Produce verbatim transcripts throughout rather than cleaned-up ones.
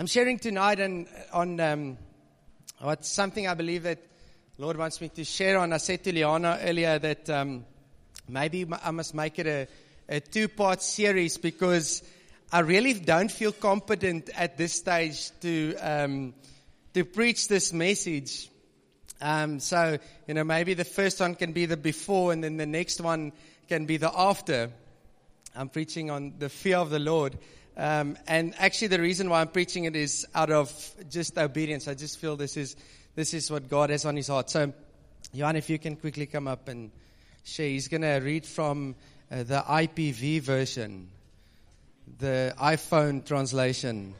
I'm sharing tonight on, on um, what's something I believe that Lord wants me to share on. I said to Liana earlier that um, maybe I must make it a, a two-part series because I really don't feel competent at this stage to um, to preach this message. Um, so, you know, maybe the first one can be the before and then the next one can be the after. I'm preaching on the fear of the Lord. Um, and actually the reason why I'm preaching it is out of just obedience. I just feel this is this is what God has on his heart. So, Johan, if you can quickly come up and share. He's going to read from uh, the I P V version, the iPhone translation.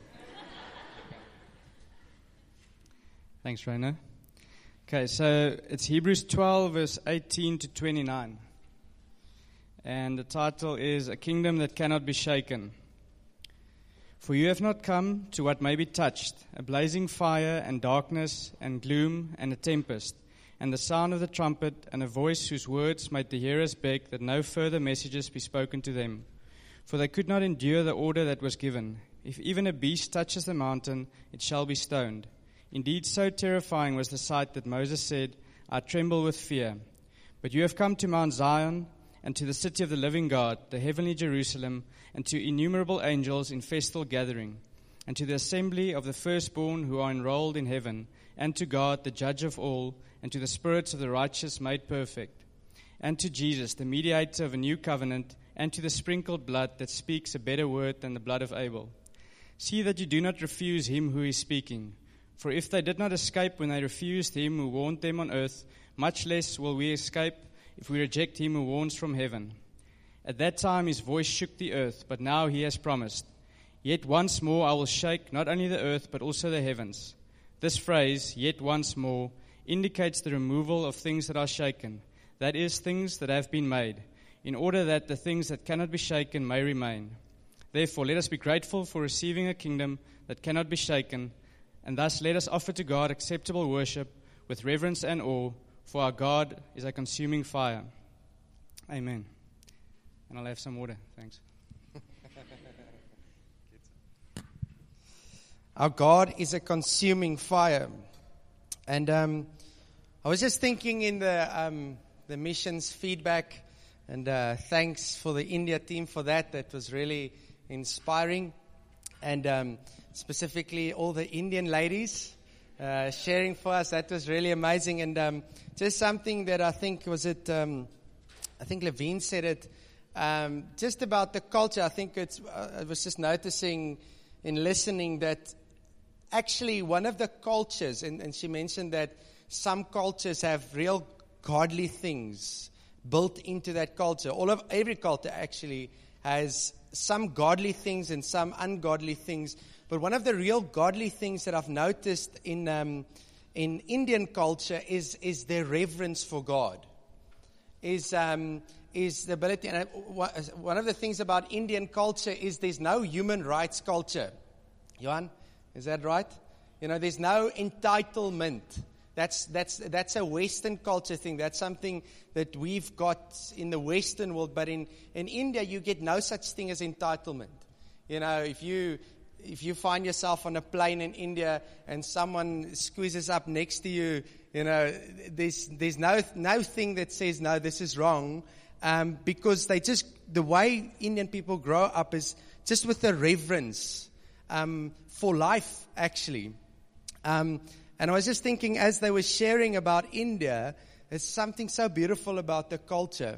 Thanks, Rainer. Okay, so it's Hebrews twelve, verse eighteen to twenty-nine. And the title is A Kingdom That Cannot Be Shaken. For you have not come to what may be touched, a blazing fire and darkness and gloom and a tempest, and the sound of the trumpet and a voice whose words made the hearers beg that no further messages be spoken to them. For they could not endure the order that was given. If even a beast touches the mountain, it shall be stoned. Indeed, so terrifying was the sight that Moses said, I tremble with fear. But you have come to Mount Zion, and to the city of the living God, the heavenly Jerusalem, and to innumerable angels in festal gathering, and to the assembly of the firstborn who are enrolled in heaven, and to God, the judge of all, and to the spirits of the righteous made perfect, and to Jesus, the mediator of a new covenant, and to the sprinkled blood that speaks a better word than the blood of Abel. See that you do not refuse him who is speaking. For if they did not escape when they refused him who warned them on earth, much less will we escape if we reject him who warns from heaven. At that time his voice shook the earth, but now he has promised, Yet once more I will shake not only the earth, but also the heavens. This phrase, yet once more, indicates the removal of things that are shaken, that is, things that have been made, in order that the things that cannot be shaken may remain. Therefore, let us be grateful for receiving a kingdom that cannot be shaken, and thus let us offer to God acceptable worship with reverence and awe, for our God is a consuming fire. Amen. And I'll have some water. Thanks. Our God is a consuming fire. And um, I was just thinking in the um, the missions feedback, and uh, thanks for the India team for that. That was really inspiring. And um, specifically all the Indian ladies uh, sharing for us. That was really amazing. And um, just something that I think was it, um, I think Levine said it, um, just about the culture. I think it's, uh, I was just noticing in listening that actually one of the cultures, and, and she mentioned that some cultures have real godly things built into that culture. All of every culture actually has some godly things and some ungodly things. But one of the real godly things that I've noticed in um, in Indian culture is is their reverence for God. Is um, is the ability. And one of the things about Indian culture is there's no human rights culture. Johan, is that right? You know, there's no entitlement. That's that's that's a Western culture thing. That's something that we've got in the Western world. But in, in India, you get no such thing as entitlement. You know, if you if you find yourself on a plane in India and someone squeezes up next to you, you know, there's there's no no thing that says no, this is wrong, um, because they just the way Indian people grow up is just with a reverence um, for life, actually. Um, And I was just thinking, as they were sharing about India, there's something so beautiful about the culture,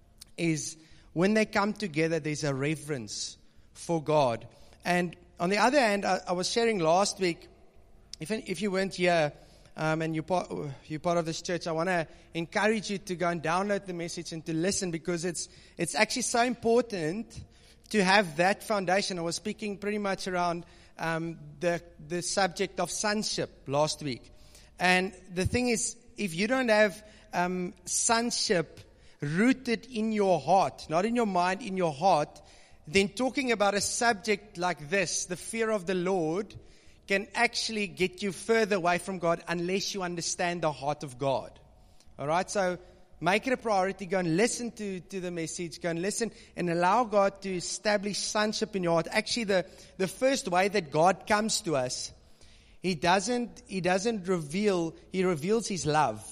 is when they come together, there's a reverence for God. And on the other hand, I, I was sharing last week, if if you weren't here um, and you're part, you're part of this church, I want to encourage you to go and download the message and to listen, because it's it's actually so important to have that foundation. I was speaking pretty much around Um, the the subject of sonship last week. And the thing is, if you don't have um, sonship rooted in your heart, not in your mind, in your heart, then talking about a subject like this, the fear of the Lord, can actually get you further away from God unless you understand the heart of God. All right, so make it a priority. Go and listen to, to the message. Go and listen and allow God to establish sonship in your heart. Actually, the, the first way that God comes to us, He doesn't, He doesn't reveal, He reveals His love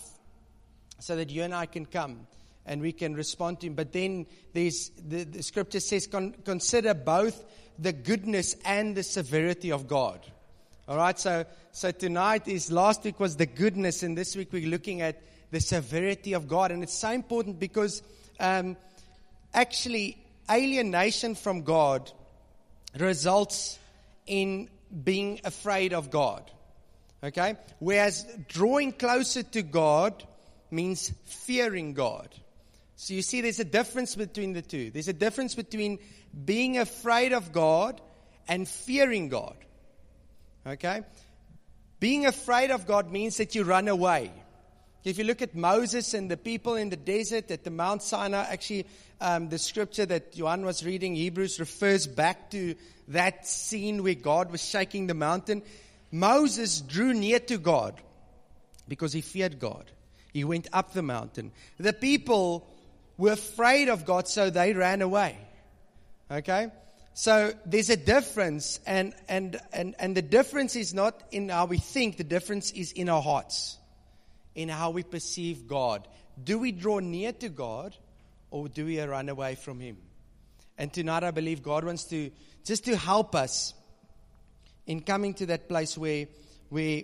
so that you and I can come and we can respond to Him. But then there's, the, the scripture says, con, consider both the goodness and the severity of God. All right, so so tonight is, last week was the goodness, and this week we're looking at the severity of God. And it's so important because um, actually alienation from God results in being afraid of God. Okay? Whereas drawing closer to God means fearing God. So you see there's a difference between the two. There's a difference between being afraid of God and fearing God. Okay? Being afraid of God means that you run away. If you look at Moses and the people in the desert at the Mount Sinai, actually um, the scripture that Johan was reading, Hebrews, refers back to that scene where God was shaking the mountain. Moses drew near to God because he feared God. He went up the mountain. The people were afraid of God, so they ran away. Okay? So there's a difference, and, and, and, and the difference is not in how we think, the difference is in our hearts, in how we perceive God. Do we draw near to God, or do we run away from Him? And tonight I believe God wants to, just to help us in coming to that place where, where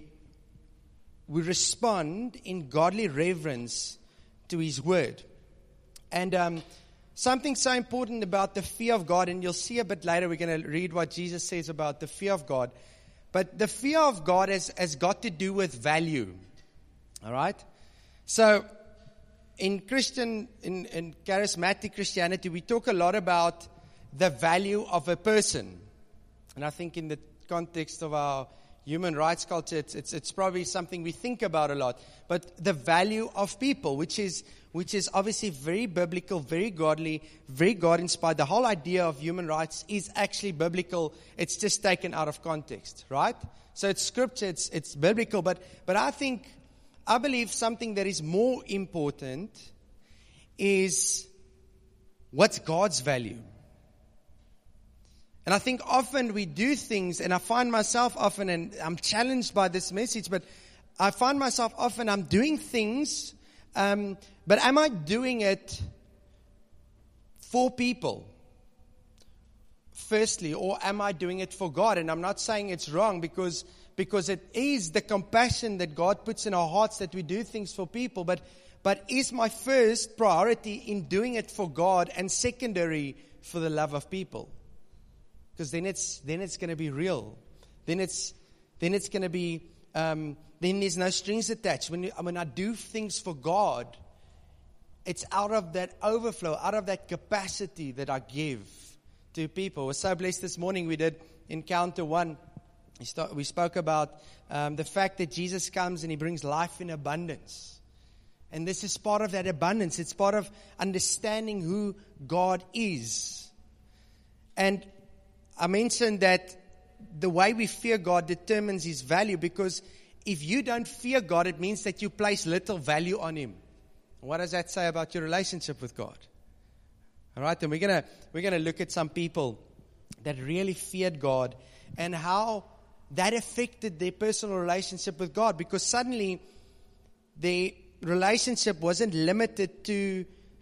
we respond in godly reverence to His Word. And um something so important about the fear of God, and you'll see a bit later, we're going to read what Jesus says about the fear of God. But the fear of God has, has got to do with value. All right? So, in Christian, in, in charismatic Christianity, we talk a lot about the value of a person. And I think in the context of our human rights culture, it's, it's, it's probably something we think about a lot. But the value of people, which is which is obviously very biblical, very godly, very God-inspired. The whole idea of human rights is actually biblical. It's just taken out of context, right? So it's scripture, it's, it's biblical. But, but I think, I believe something that is more important is what's God's value. And I think often we do things, and I find myself often, and I'm challenged by this message, but I find myself often, I'm doing things, um, but am I doing it for people, firstly, or am I doing it for God? And I'm not saying it's wrong, because because it is the compassion that God puts in our hearts that we do things for people, but but is my first priority in doing it for God and secondary for the love of people? Because then it's then it's going to be real. Then it's then it's going to be um, then there's no strings attached. When you, when I do things for God, it's out of that overflow, out of that capacity that I give to people. We're so blessed this morning. We did Encounter One. We, start, we spoke about um, the fact that Jesus comes and He brings life in abundance. And this is part of that abundance. It's part of understanding who God is. And I mentioned that the way we fear God determines His value, because if you don't fear God, it means that you place little value on Him. What does that say about your relationship with God? All right, and we're gonna we're gonna look at some people that really feared God and how that affected their personal relationship with God, because suddenly their relationship wasn't limited to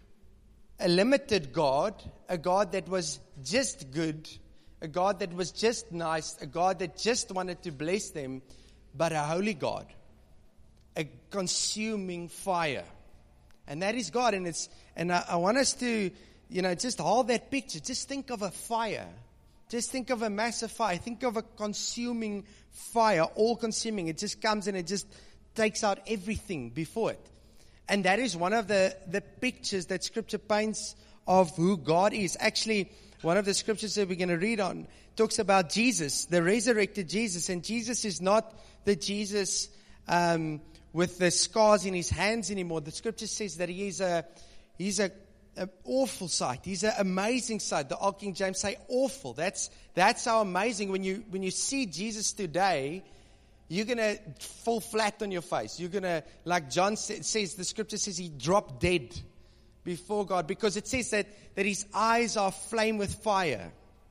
a limited God, a God that was just good, a God that was just nice, a God that just wanted to bless them, but a holy God, a consuming fire. And that is God. And it's and I, I want us to, you know, just hold that picture. Just think of a fire. Just think of a massive fire. Think of a consuming fire, all consuming. It just comes and it just takes out everything before it. And that is one of the, the pictures that Scripture paints of who God is. Actually, one of the scriptures that we're going to read on talks about Jesus, the resurrected Jesus. And Jesus is not the Jesus um, with the scars in His hands anymore. The Scripture says that He is a He's a an awful sight. He's an amazing sight. The Old King James say awful. That's that's how amazing when you when you see Jesus today. you're going to fall flat on your face. You're going to, like John says, the scripture says he dropped dead before God, because it says that, that his eyes are flame with fire.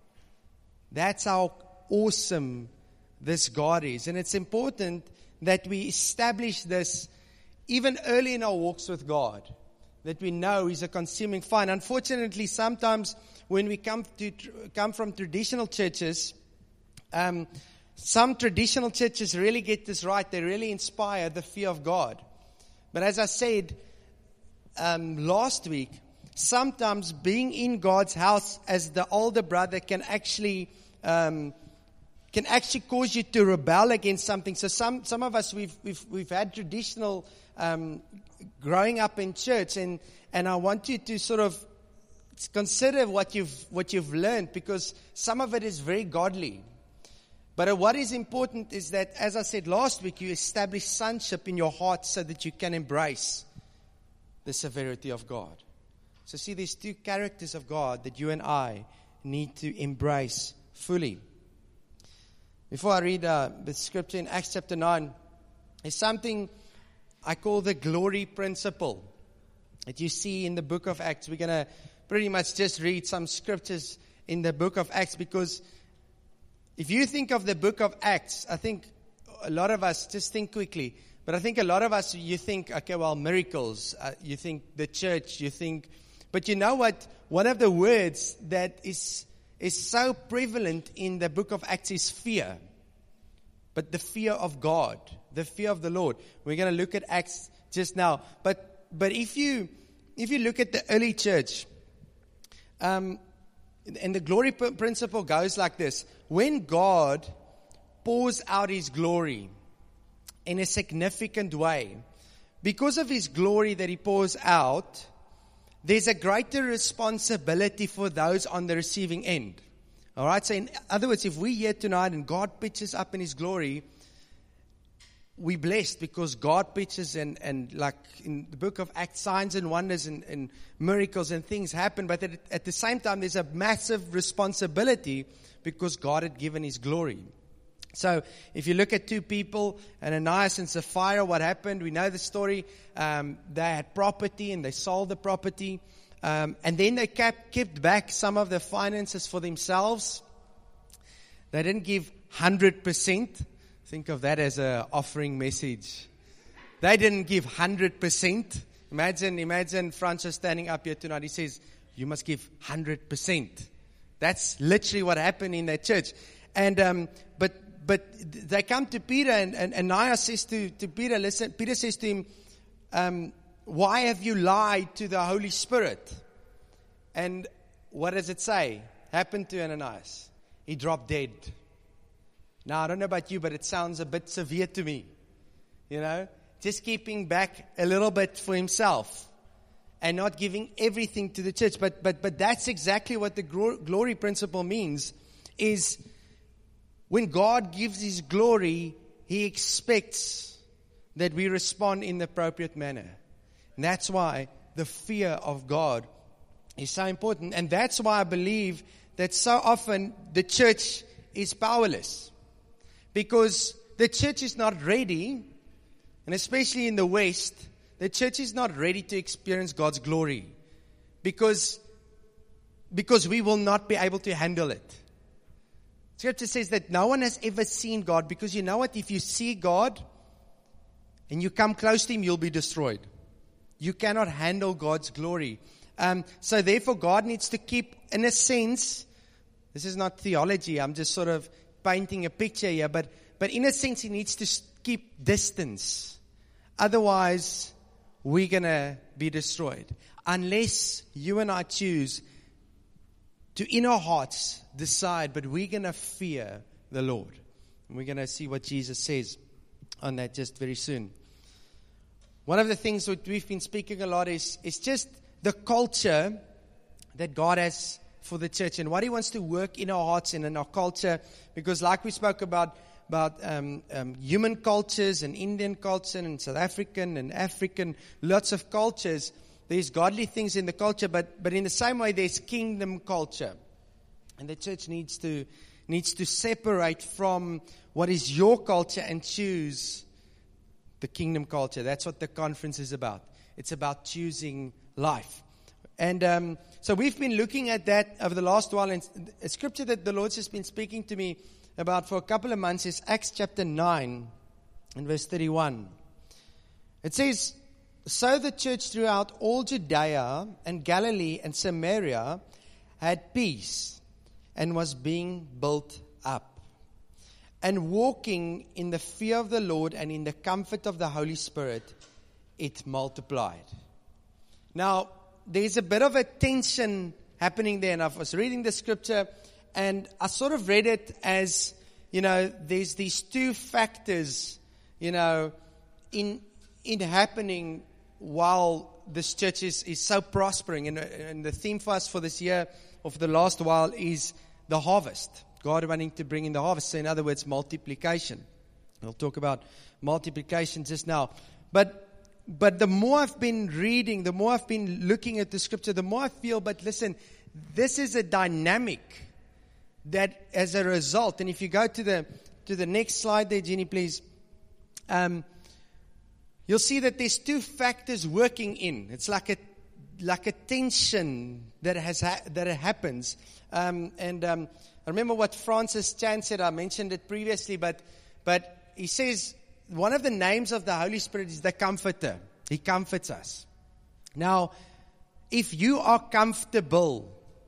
That's how awesome this God is. And it's important that we establish this even early in our walks with God, that we know he's a consuming fire. And unfortunately, sometimes when we come to come from traditional churches, um, some traditional churches really get this right. They really inspire the fear of God. But as I said um, last week, sometimes being in God's house as the older brother can actually um, can actually cause you to rebel against something. So some some of us we've we've we've had traditional um, growing up in church, and and I want you to sort of consider what you've what you've learned, because some of it is very godly. But what is important is that, as I said last week, you establish sonship in your heart so that you can embrace the severity of God. So see, there's two characters of God that you and I need to embrace fully. Before I read uh, the scripture in Acts chapter nine, there's something I call the glory principle that you see in the book of Acts. We're going to pretty much just read some scriptures in the book of Acts, because if you think of the book of Acts, I think a lot of us, just think quickly, but I think a lot of us, you think, okay, well, miracles, uh, you think the church, you think, but you know what? One of the words that is is so prevalent in the book of Acts is fear. But the fear of God, the fear of the Lord. We're going to look at Acts just now. But but if you if you look at the early church, um, and the glory principle goes like this: when God pours out His glory in a significant way, because of His glory that He pours out, there's a greater responsibility for those on the receiving end. All right? So in other words, if we're here tonight and God pitches up in His glory, we're blessed because God pitches, and, and like in the book of Acts, signs and wonders and, and miracles and things happen. But at, at the same time, there's a massive responsibility because God had given His glory. So if you look at two people, Ananias and Sapphira, what happened? We know the story. Um, they had property and they sold the property. Um, and then they kept, kept back some of the finances for themselves. They didn't give one hundred percent. Think of that as an offering message. They didn't give one hundred percent. Imagine, imagine Francis standing up here tonight. He says, you must give one hundred percent. That's literally what happened in that church. And um, but but they come to Peter, and, and Ananias says to, to Peter, listen, Peter says to him, um, why have you lied to the Holy Spirit? And what does it say happened to Ananias? He dropped dead. Now, I don't know about you, but it sounds a bit severe to me. You know, just keeping back a little bit for himself and not giving everything to the church. But but but that's exactly what the glory principle means, is when God gives His glory, He expects that we respond in the appropriate manner. And that's why the fear of God is so important. And that's why I believe that so often the church is powerless. Because the church is not ready, and especially in the West, the church is not ready to experience God's glory. Because, because we will not be able to handle it. Scripture says that no one has ever seen God, because you know what? If you see God and you come close to Him, you'll be destroyed. You cannot handle God's glory. Um, so therefore, God needs to keep, in a sense, this is not theology, I'm just sort of painting a picture here, but, but in a sense, He needs to keep distance. Otherwise, we're going to be destroyed. Unless you and I choose to, in our hearts, decide, but we're going to fear the Lord. And we're going to see what Jesus says on that just very soon. One of the things that we've been speaking a lot is, is just the culture that God has for the church and what He wants to work in our hearts and in our culture. Because like we spoke about, about um, um, human cultures and Indian culture and South African and African, lots of cultures. There's godly things in the culture, but, but in the same way there's kingdom culture. And the church needs to needs to separate from what is your culture and choose the kingdom culture. That's what the conference is about. It's about choosing life. And um, so we've been looking at that over the last while. And a scripture that the Lord's just been speaking to me about for a couple of months is Acts chapter nine and verse thirty-one. It says, "So the church throughout all Judea and Galilee and Samaria had peace and was being built up, and walking in the fear of the Lord and in the comfort of the Holy Spirit, it multiplied." Now, there's a bit of a tension happening there. And I was reading the scripture and I sort of read it as, you know, there's these two factors, you know, in in happening while this church is, is so prospering. And, and the theme for us for this year, or for the last while, is the harvest. God wanting to bring in the harvest. So in other words, multiplication. We'll talk about multiplication just now. But But the more I've been reading, the more I've been looking at the scripture, the more I feel, but listen, this is a dynamic that as a result, and if you go to the to the next slide there, Jenny, please, um, you'll see that there's two factors working in. It's like a like a tension that has ha- that happens. Um, and um, I remember what Francis Chan said. I mentioned it previously, but but he says, one of the names of the Holy Spirit is the Comforter. He comforts us. Now, if you are comfortable,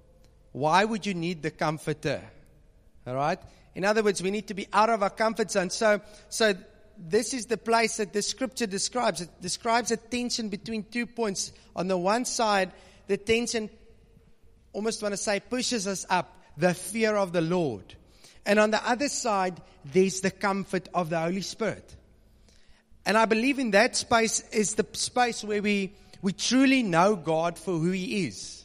why would you need the Comforter? All right? In other words, we need to be out of our comfort zone. So, so this is the place that the scripture describes. It describes a tension between two points. On the one side, the tension, almost want to say, pushes us up, the fear of the Lord. And on the other side, there's the comfort of the Holy Spirit. And I believe in that space is the space where we, we truly know God for who He is.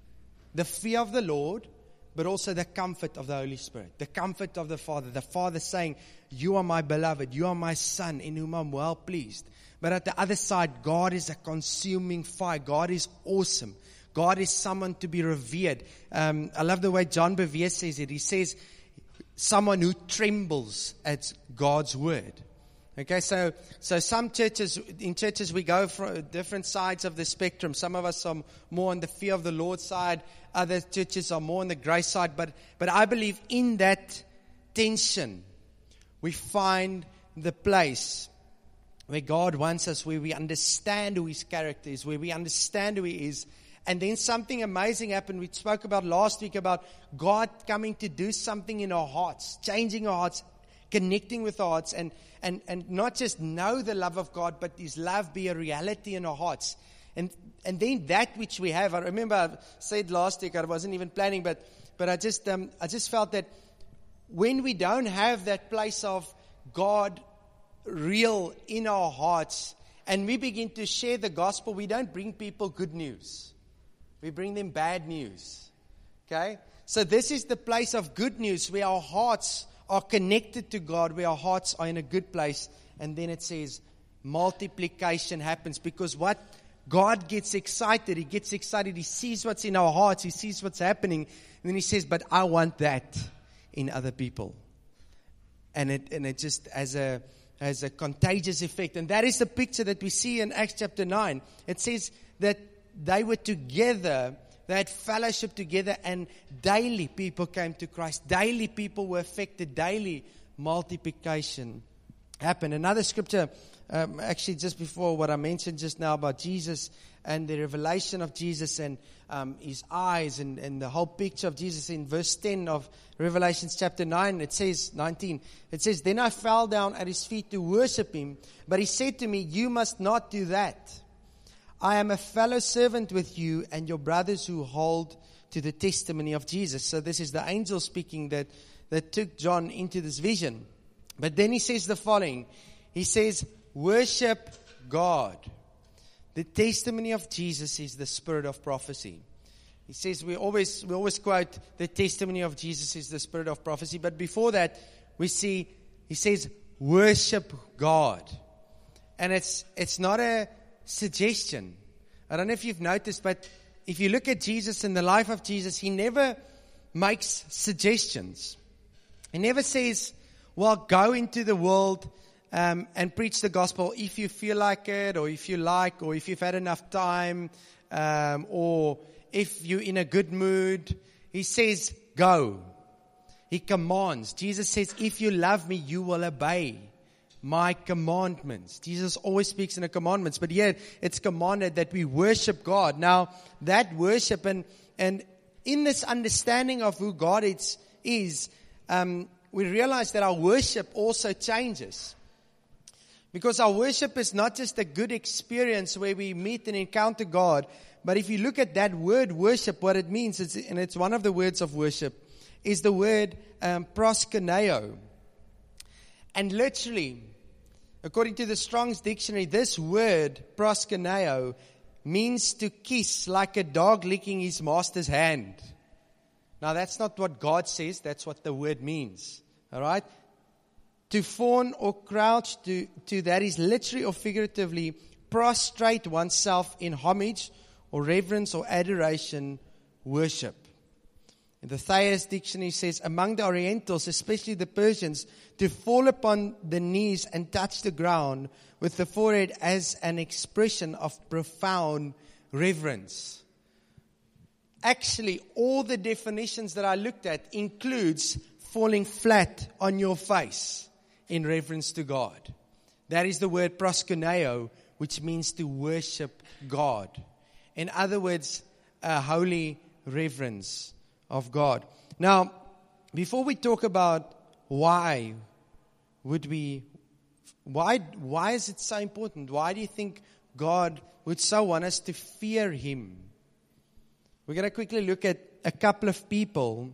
The fear of the Lord, but also the comfort of the Holy Spirit. The comfort of the Father. The Father saying, "You are my beloved. You are my Son in whom I'm well pleased." But at the other side, God is a consuming fire. God is awesome. God is someone to be revered. Um, I love the way John Bevere says it. He says, someone who trembles at God's word. Okay, so so some churches, in churches we go from different sides of the spectrum. Some of us are more on the fear of the Lord side. Other churches are more on the grace side. But but I believe in that tension, we find the place where God wants us, where we understand who His character is, where we understand who He is. And then something amazing happened. We spoke about last week about God coming to do something in our hearts, changing our hearts, connecting with our hearts, and, and, and not just know the love of God, but His love be a reality in our hearts. And and then that which we have, I remember I said last week, I wasn't even planning, but but I just um, I just felt that when we don't have that place of God real in our hearts, and we begin to share the gospel, we don't bring people good news. We bring them bad news. Okay? So this is the place of good news where our hearts are connected to God, where our hearts are in a good place. And then it says multiplication happens, because what God gets excited, He gets excited, He sees what's in our hearts, He sees what's happening, and then He says, but I want that in other people. And it and it just as a as a contagious effect. And that is the picture that we see in Acts chapter nine. It says that they were together, they had fellowship together, and daily people came to Christ. Daily people were affected. Daily multiplication happened. Another scripture, um, actually just before what I mentioned just now about Jesus and the revelation of Jesus and um, His eyes and, and the whole picture of Jesus, in verse ten of Revelation chapter nine, it says, nineteen, it says, "Then I fell down at His feet to worship Him, but He said to me, 'You must not do that. I am a fellow servant with you and your brothers who hold to the testimony of Jesus.'" So this is the angel speaking that, that took John into this vision. But then he says the following. He says, "Worship God. The testimony of Jesus is the spirit of prophecy." He says, we always we always quote, the testimony of Jesus is the spirit of prophecy. But before that, we see, he says, worship God. And it's it's not a suggestion. I don't know if you've noticed, but if you look at Jesus and the life of Jesus, He never makes suggestions. He never says, well, go into the world um, and preach the gospel if you feel like it, or if you like, or if you've had enough time, um, or if you're in a good mood. He says, go. He commands. Jesus says, if you love me, you will obey my commandments. Jesus always speaks in the commandments, but yet it's commanded that we worship God. Now, that worship, and and in this understanding of who God is, is um, we realize that our worship also changes. Because our worship is not just a good experience where we meet and encounter God, but if you look at that word worship, what it means, is, and it's one of the words of worship, is the word um, proskuneo. And literally, according to the Strong's Dictionary, this word, proskuneo, means to kiss like a dog licking his master's hand. Now, that's not what God says. That's what the word means. All right? To fawn or crouch to, to that is literally or figuratively prostrate oneself in homage or reverence or adoration, worship. And the Thayer's Dictionary says, among the Orientals, especially the Persians, to fall upon the knees and touch the ground with the forehead as an expression of profound reverence. Actually, all the definitions that I looked at includes falling flat on your face in reverence to God. That is the word proskuneo, which means to worship God. In other words, a holy reverence of God. Now, before we talk about why would we, why, why is it so important? Why do you think God would so want us to fear Him? We're going to quickly look at a couple of people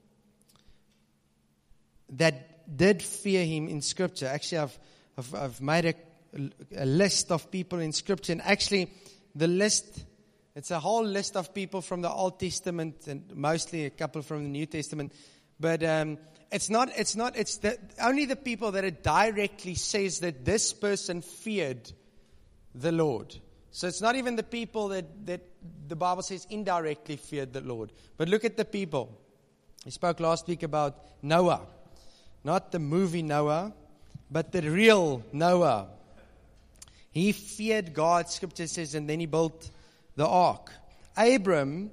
that did fear Him in Scripture. Actually, I've, I've, I've made a, a list of people in Scripture, and actually, the list, it's a whole list of people from the Old Testament and mostly a couple from the New Testament. But um, it's not, it's not, it's the, only the people that it directly says that this person feared the Lord. So it's not even the people that, that the Bible says indirectly feared the Lord. But look at the people. We spoke last week about Noah. Not the movie Noah, but the real Noah. He feared God, Scripture says, and then he built the ark. Abram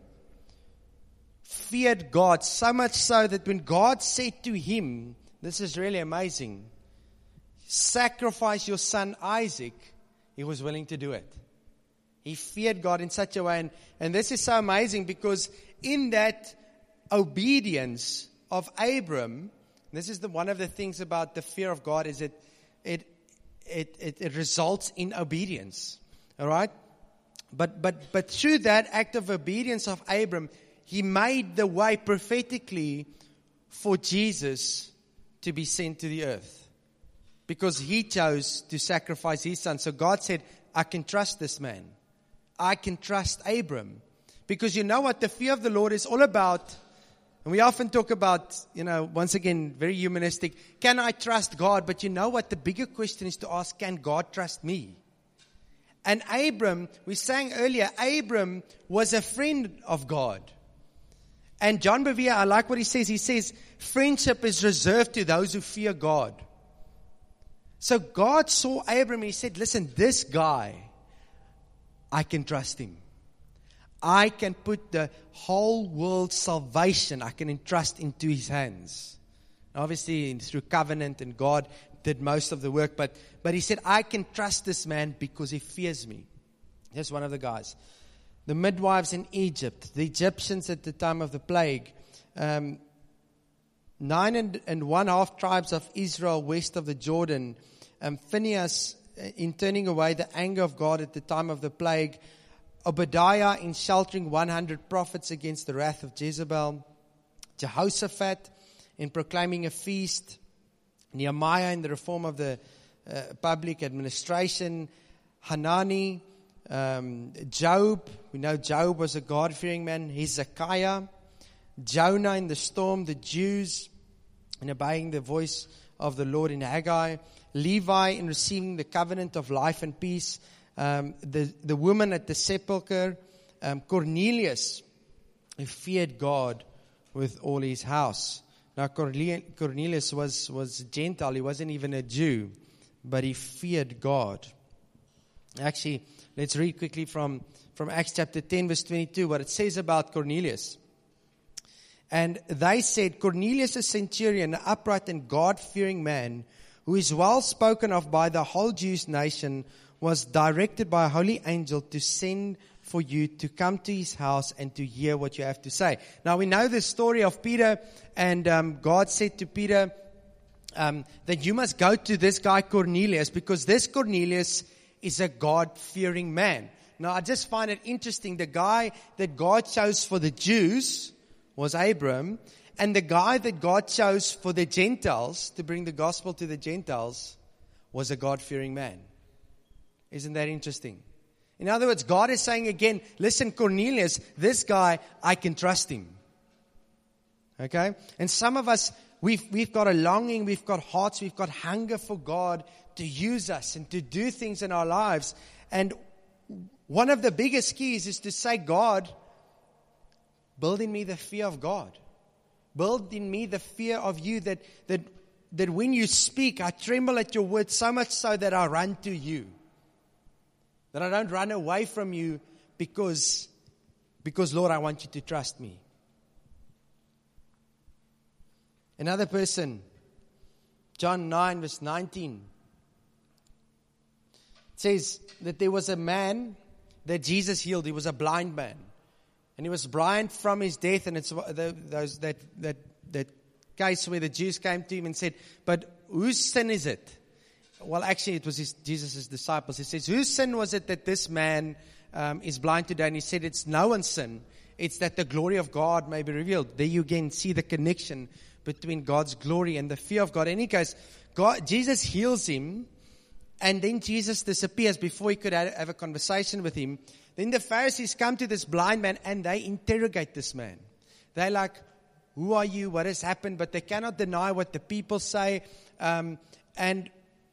feared God so much so that when God said to him, this is really amazing, sacrifice your son Isaac, he was willing to do it. He feared God in such a way. And, and this is so amazing because in that obedience of Abram, this is the, one of the things about the fear of God is that it, it, it, it results in obedience. All right? But, but, but through that act of obedience of Abram, he made the way prophetically for Jesus to be sent to the earth. Because he chose to sacrifice his son. So God said, I can trust this man. I can trust Abram. Because you know what? The fear of the Lord is all about. And we often talk about, you know, once again, very humanistic. Can I trust God? But you know what? The bigger question is to ask, can God trust me? And Abram, we sang earlier, Abram was a friend of God. And John Bevere, I like what he says. He says, friendship is reserved to those who fear God. So God saw Abram and he said, listen, this guy, I can trust him. I can put the whole world's salvation, I can entrust into his hands. Obviously, through covenant, and God did most of the work. But, but he said, I can trust this man because he fears me. Here's one of the guys. The midwives in Egypt, the Egyptians at the time of the plague, um, nine and, and one half tribes of Israel west of the Jordan, um, Phinehas in turning away the anger of God at the time of the plague, Obadiah in sheltering one hundred prophets against the wrath of Jezebel, Jehoshaphat in proclaiming a feast, Nehemiah in the reform of the uh, public administration, Hanani, um, Job, we know Job was a God-fearing man, Hezekiah, Jonah in the storm, the Jews in obeying the voice of the Lord in Haggai, Levi in receiving the covenant of life and peace, um, the, the woman at the sepulchre, um, Cornelius, who feared God with all his house. Now Cornelius was, was a Gentile. He wasn't even a Jew, but he feared God. Actually, let's read quickly from, from Acts chapter ten, verse twenty-two, what it says about Cornelius. And they said, Cornelius, a centurion, an upright and God-fearing man, who is well spoken of by the whole Jewish nation, was directed by a holy angel to send for you to come to his house and to hear what you have to say. Now we know the story of Peter, and um, God said to Peter um, that you must go to this guy Cornelius, because this Cornelius is a God-fearing man. Now I just find it interesting, the guy that God chose for the Jews was Abram, and the guy that God chose for the Gentiles, to bring the gospel to the Gentiles, was a God-fearing man. Isn't that interesting? In other words, God is saying again, listen, Cornelius, this guy, I can trust him. Okay? And some of us, we've, we've got a longing, we've got hearts, we've got hunger for God to use us and to do things in our lives. And one of the biggest keys is to say, God, build in me the fear of God. Build in me the fear of you, that, that, that when you speak, I tremble at your word so much so that I run to you. That I don't run away from you because, because Lord, I want you to trust me. Another person, John nine, verse nineteen. It says that there was a man that Jesus healed. He was a blind man. And he was blind from his death. And it's the, those that, that, that case where the Jews came to him and said, but whose sin is it? Well, actually, it was his, Jesus' disciples. He says, whose sin was it that this man um, is blind today? And he said, it's no one's sin. It's that the glory of God may be revealed. There you again see the connection between God's glory and the fear of God. And he goes, God, Jesus heals him. And then Jesus disappears before he could have a conversation with him. Then the Pharisees come to this blind man and they interrogate this man. They're like, who are you? What has happened? But they cannot deny what the people say. Um, and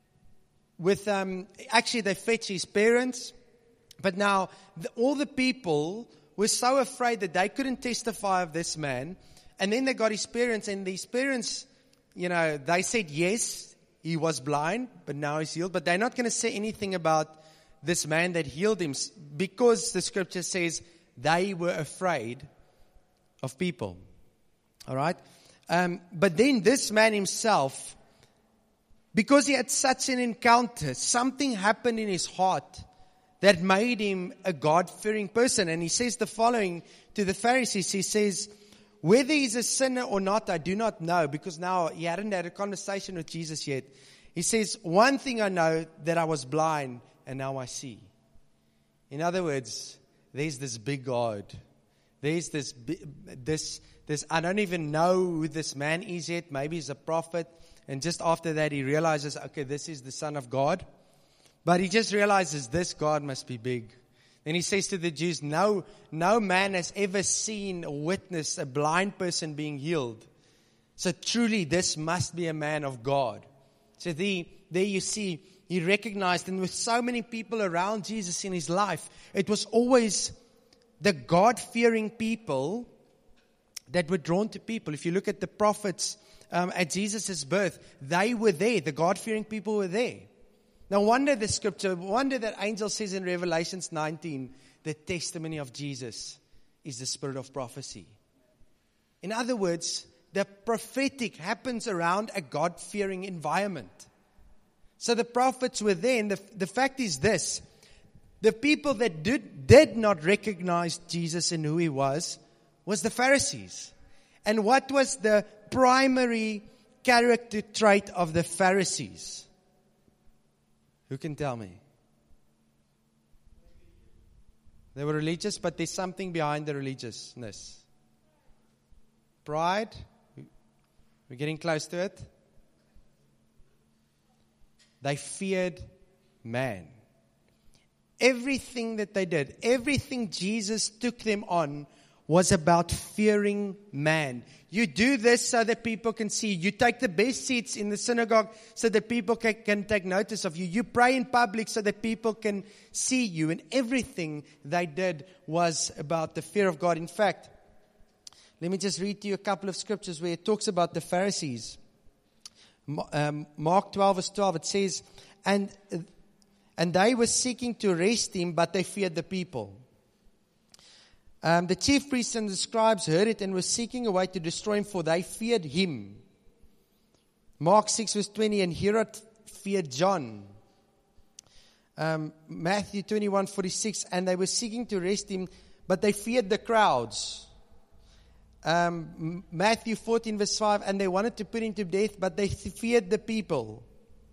with um, actually they fetch his parents. But now the, all the people were so afraid that they couldn't testify of this man. And then they got his parents, and his parents, you know, they said yes, he was blind, but now he's healed. But they're not going to say anything about this man that healed him, because the scripture says they were afraid of people. All right? Um, but then this man himself, because he had such an encounter, something happened in his heart that made him a God-fearing person. And he says the following to the Pharisees. He says, whether he's a sinner or not, I do not know, because now he hadn't had a conversation with Jesus yet. He says, one thing I know, that I was blind and now I see. In other words, there's this big God. There's this, this, this, I don't even know who this man is yet. Maybe he's a prophet. And just after that, he realizes, okay, this is the Son of God. But he just realizes this God must be big. Then he says to the Jews, no, no man has ever seen or witnessed a blind person being healed. So truly, this must be a man of God. So the, there you see, he recognized, and with so many people around Jesus in his life, it was always the God-fearing people that were drawn to people. If you look at the prophets um, at Jesus' birth, they were there. The God-fearing people were there. No wonder the scripture, wonder that angel says in Revelations nineteen, the testimony of Jesus is the spirit of prophecy. In other words, the prophetic happens around a God-fearing environment. So the prophets were there, and the, the fact is this, the people that did, did not recognize Jesus and who he was, was the Pharisees. And what was the primary character trait of the Pharisees? Who can tell me? They were religious, but there's something behind the religiousness. Pride. We're getting close to it. They feared man. Everything that they did, everything Jesus took them on was about fearing man. You do this so that people can see. You take the best seats in the synagogue so that people can, can take notice of you. You pray in public so that people can see you. And everything they did was about the fear of God. In fact, let me just read to you a couple of scriptures where it talks about the Pharisees. Um, Mark twelve verse twelve, it says, and, and they were seeking to arrest him, but they feared the people. Um, the chief priests and the scribes heard it and were seeking a way to destroy him, for they feared him. Mark six verse twenty, and Herod feared John. Um, Matthew twenty-one forty-six, and they were seeking to arrest him, but they feared the crowds. Um, Matthew fourteen verse five, and they wanted to put him to death, but they feared the people.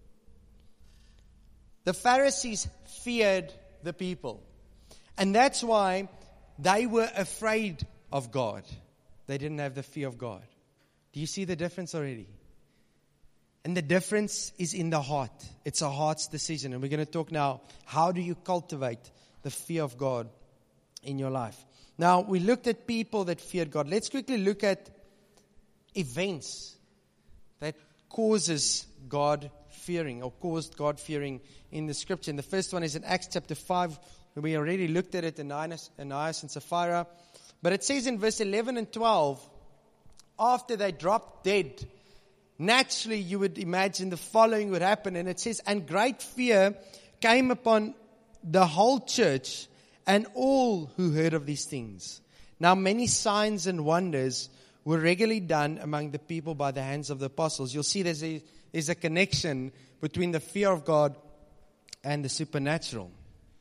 The Pharisees feared the people. And that's why they were afraid of God. They didn't have the fear of God. Do you see the difference already? And the difference is in the heart. It's a heart's decision. And we're going to talk now, how do you cultivate the fear of God in your life? Now, we looked at people that feared God. Let's quickly look at events that causes God fearing or caused God fearing in the scripture. And the first one is in Acts chapter five. We already looked at it in Ananias and Sapphira. But it says in verse eleven and twelve, after they dropped dead, naturally you would imagine the following would happen. And it says, and great fear came upon the whole church and all who heard of these things. Now many signs and wonders were regularly done among the people by the hands of the apostles. You'll see there's a, there's a connection between the fear of God and the supernatural.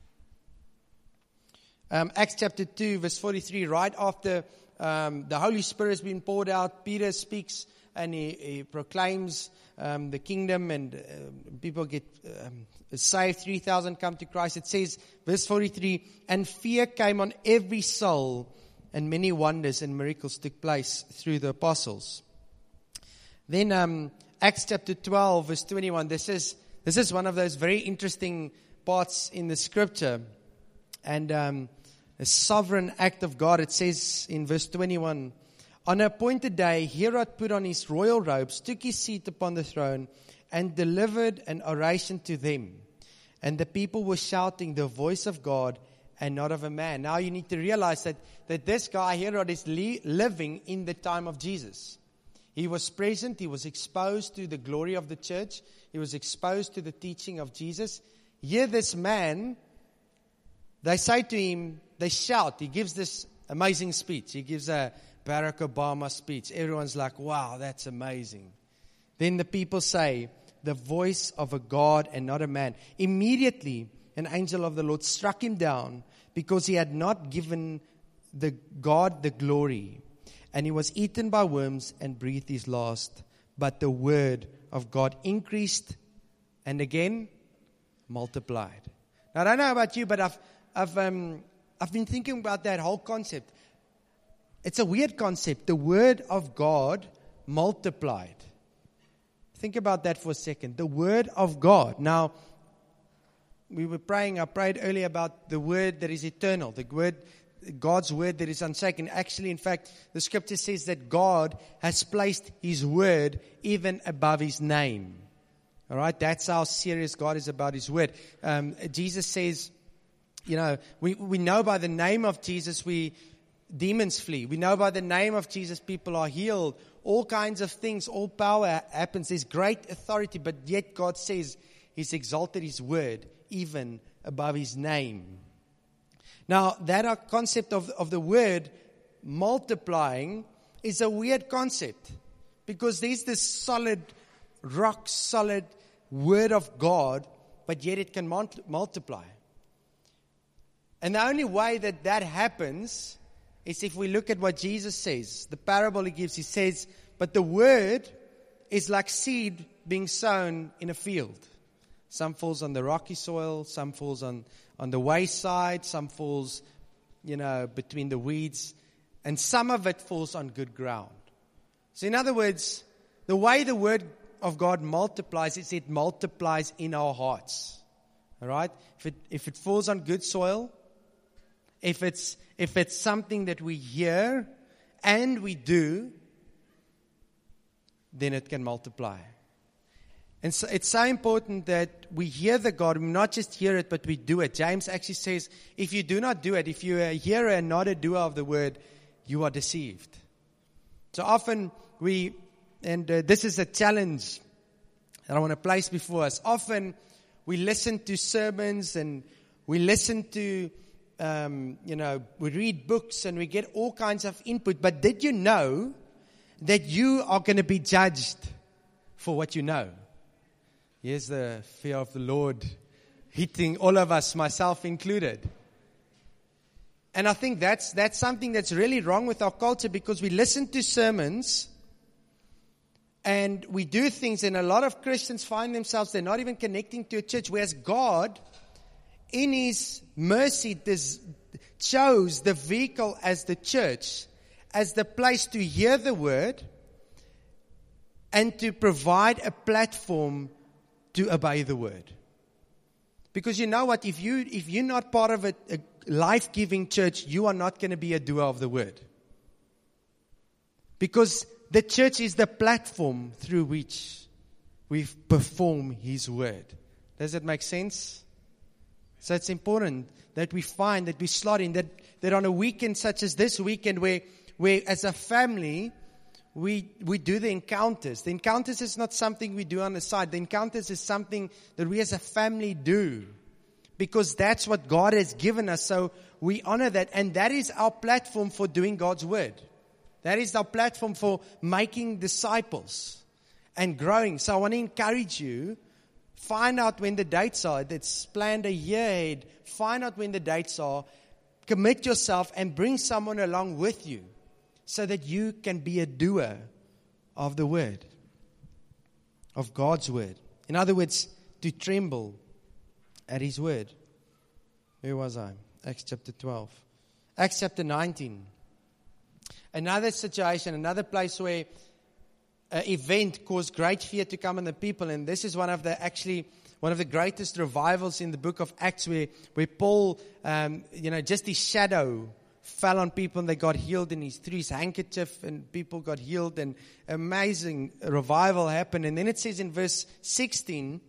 Um, Acts chapter two, verse forty-three, right after um, the Holy Spirit has been poured out, Peter speaks and he, he proclaims um, the kingdom, and uh, people get um, saved. three thousand come to Christ. It says, verse forty-three, and fear came on every soul, and many wonders and miracles took place through the apostles. Then um, Acts chapter twelve, verse twenty-one, this is, this is one of those very interesting parts in the scripture. And um, a sovereign act of God. It says in verse twenty-one, on an appointed day, Herod put on his royal robes, took his seat upon the throne, and delivered an oration to them. And the people were shouting, the voice of God and not of a man. Now you need to realize that, that this guy, Herod, is li- living in the time of Jesus. He was present. He was exposed to the glory of the church. He was exposed to the teaching of Jesus. Here this man, they say to him, they shout. He gives this amazing speech. He gives a Barack Obama speech. Everyone's like, wow, that's amazing. Then the people say, the voice of a God and not a man. Immediately, an angel of the Lord struck him down because he had not given the God the glory. And he was eaten by worms and breathed his last. But the word of God increased and again multiplied. Now, I don't know about you, but I've I've um, I've been thinking about that whole concept. It's a weird concept. The word of God multiplied. Think about that for a second. The word of God. Now, we were praying, I prayed earlier about the word that is eternal. The word, God's word that is unshaken. Actually, in fact, the scripture says that God has placed his word even above his name. All right, that's how serious God is about his word. Um, Jesus says, you know, we, we know by the name of Jesus we demons flee. We know by the name of Jesus people are healed. All kinds of things, all power happens. There's great authority, but yet God says he's exalted his word even above his name. Now, that concept of, of the word multiplying is a weird concept because there's this solid, rock solid word of God, but yet it can multiply. And the only way that that happens is if we look at what Jesus says. The parable he gives, he says, but the word is like seed being sown in a field. Some falls on the rocky soil, some falls on, on the wayside, some falls, you know, between the weeds, and some of it falls on good ground. So in other words, the way the word of God multiplies is it multiplies in our hearts. All right? If it, if it falls on good soil, if it's if it's something that we hear and we do, then it can multiply. And so it's so important that we hear the God, we not just hear it, but we do it. James actually says, if you do not do it, if you're a hearer and not a doer of the word, you are deceived. So often we, and uh, this is a challenge that I want to place before us. Often we listen to sermons and we listen to, um, you know, we read books and we get all kinds of input. But did you know that you are going to be judged for what you know? Here's the fear of the Lord hitting all of us, myself included. And I think that's that's something that's really wrong with our culture, because we listen to sermons and we do things, and a lot of Christians find themselves, they're not even connecting to a church, whereas God, in His mercy, this, chose the vehicle as the church, as the place to hear the word and to provide a platform to obey the word. Because you know what, if you if you're not part of a, a life-giving church, you are not going to be a doer of the word. Because the church is the platform through which we perform His word. Does that make sense? So it's important that we find, that we slot in, that, that on a weekend such as this weekend, where where as a family we we do the encounters. The encounters is not something we do on the side. The encounters is something that we as a family do, because that's what God has given us. So we honor that, and that is our platform for doing God's word. That is our platform for making disciples and growing. So I want to encourage you, find out when the dates are. It's planned a year ahead. Find out when the dates are. Commit yourself and bring someone along with you, so that you can be a doer of the word, of God's word. In other words, to tremble at His word. Where was I? Acts chapter twelve. Acts chapter nineteen. Another situation, another place where an event caused great fear to come on the people. And this is one of the, actually, one of the greatest revivals in the book of Acts, where, where Paul, um, you know, just his shadow fell on people and they got healed, and his threw his handkerchief and people got healed, and amazing revival happened. And then it says in verse sixteen,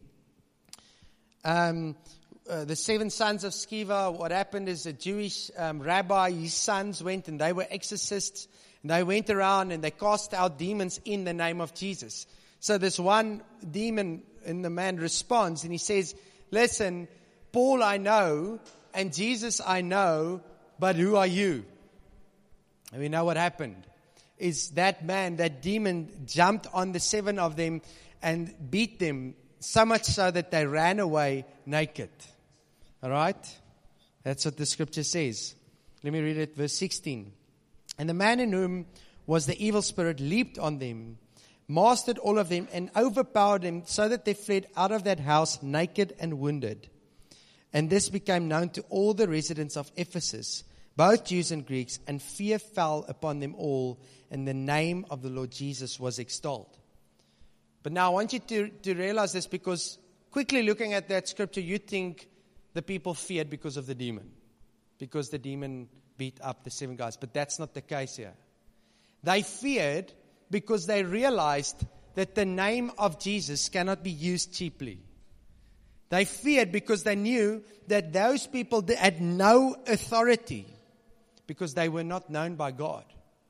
um, uh, the seven sons of Sceva, what happened is a Jewish um, rabbi, his sons went and they were exorcists, and they went around and they cast out demons in the name of Jesus. So this one demon in the man responds and he says, listen, Paul I know and Jesus I know, but who are you? And we know what happened. Is that man, that demon, jumped on the seven of them and beat them, so much so that they ran away naked. All right? That's what the scripture says. Let me read it, verse sixteen. And the man in whom was the evil spirit leaped on them, mastered all of them, and overpowered them, so that they fled out of that house naked and wounded. And this became known to all the residents of Ephesus, both Jews and Greeks, and fear fell upon them all, and the name of the Lord Jesus was extolled. But now I want you to, to realize this, because quickly looking at that scripture, you think the people feared because of the demon, because the demon beat up the seven guys. But that's not the case here. They feared because they realized that the name of Jesus cannot be used cheaply. They feared because they knew that those people had no authority, because they were not known by God.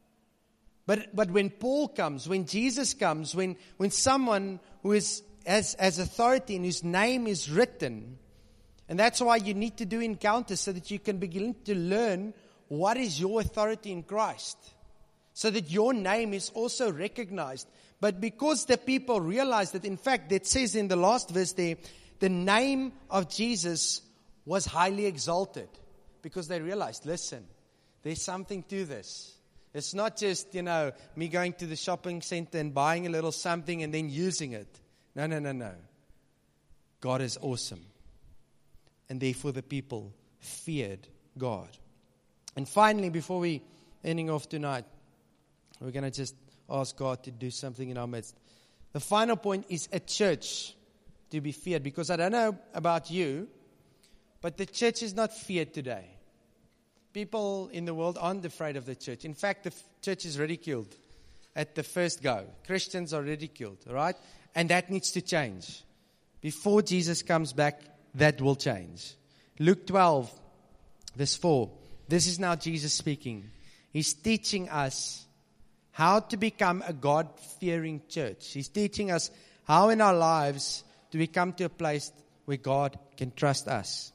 But but when Paul comes, when Jesus comes, when, when someone who is has, has authority and whose name is written, and that's why you need to do encounters, so that you can begin to learn what is your authority in Christ, so that your name is also recognized. But because the people realized that, in fact, it says in the last verse there, the name of Jesus was highly exalted, because they realized, listen, there's something to this. It's not just, you know, me going to the shopping center and buying a little something and then using it. No, no, no, no. God is awesome. And therefore the people feared God. And finally, before we ending off tonight, we're going to just ask God to do something in our midst. The final point is a church to be feared. Because I don't know about you, but the church is not feared today. People in the world aren't afraid of the church. In fact, the f- church is ridiculed at the first go. Christians are ridiculed, all right? And that needs to change. Before Jesus comes back, that will change. Luke twelve, verse four. This is now Jesus speaking. He's teaching us how to become a God-fearing church. He's teaching us how in our lives do we come to a place where God can trust us.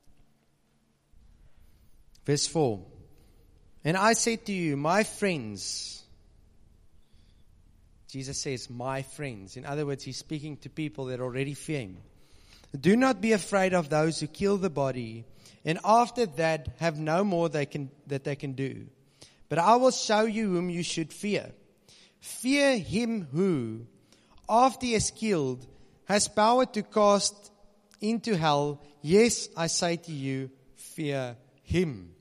Verse four. And I say to you, my friends, Jesus says, my friends. In other words, he's speaking to people that already fear him. Do not be afraid of those who kill the body, and after that have no more they can, that they can do. But I will show you whom you should fear. Fear him who, after he is killed, has power to cast into hell. Yes, I say to you, fear him.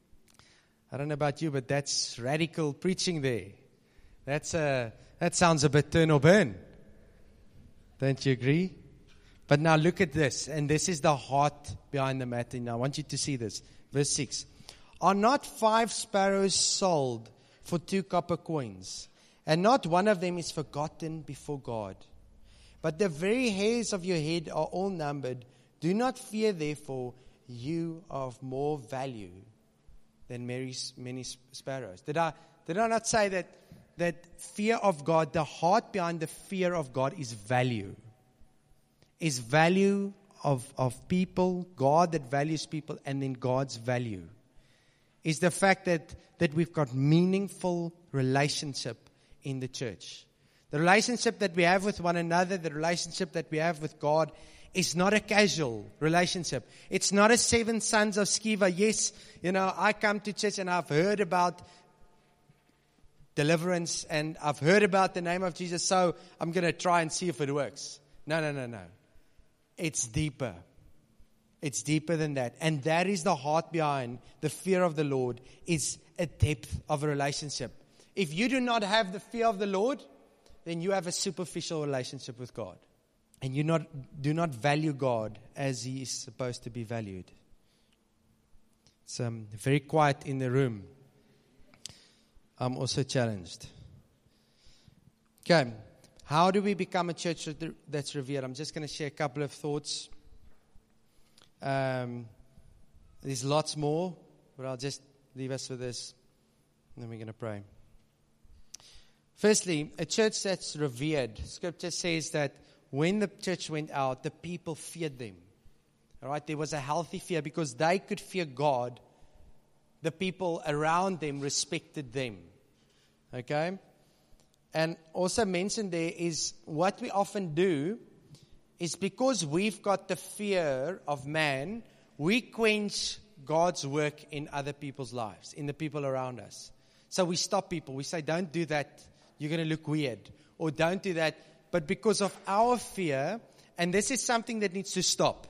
I don't know about you, but that's radical preaching there. That's a, that sounds a bit turn or burn. Don't you agree? But now look at this, and this is the heart behind the matter. Now I want you to see this. Verse six. Are not five sparrows sold for two copper coins, and not one of them is forgotten before God? But the very hairs of your head are all numbered. Do not fear, therefore, you are of more value than many, many sparrows. Did I, did I not say that, that fear of God, the heart behind the fear of God is value? Is value of, of people, God that values people, and then God's value. Is the fact that, that we've got meaningful relationship in the church. The relationship that we have with one another, the relationship that we have with God, is not a casual relationship. It's not a seven sons of Sceva. Yes, you know, I come to church and I've heard about deliverance and I've heard about the name of Jesus, so I'm going to try and see if it works. No, no, no, no. It's deeper. It's deeper than that. And that is the heart behind the fear of the Lord, is a depth of a relationship. If you do not have the fear of the Lord, then you have a superficial relationship with God. And you not do not value God as he is supposed to be valued. It's um, very quiet in the room. I'm also challenged. Okay. How do we become a church that's revered? I'm just going to share a couple of thoughts. Um, there's lots more, but I'll just leave us with this, and then we're going to pray. Firstly, a church that's revered. Scripture says that when the church went out, the people feared them. All right, there was a healthy fear because they could fear God. The people around them respected them. Okay? And also mentioned there is what we often do is because we've got the fear of man, we quench God's work in other people's lives, in the people around us. So we stop people. We say, don't do that. You're going to look weird. Or don't do that. But because of our fear, and this is something that needs to stop.